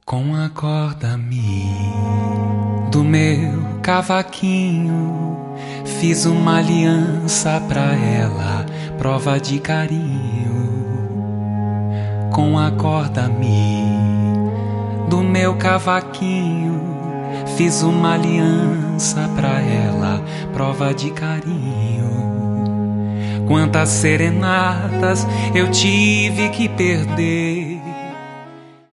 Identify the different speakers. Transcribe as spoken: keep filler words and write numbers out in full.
Speaker 1: Com a corda mi do meu cavaquinho, fiz uma aliança pra ela, prova de carinho. Com a corda mi do meu cavaquinho, fiz uma aliança pra ela, prova de carinho. Quantas serenatas eu tive que perder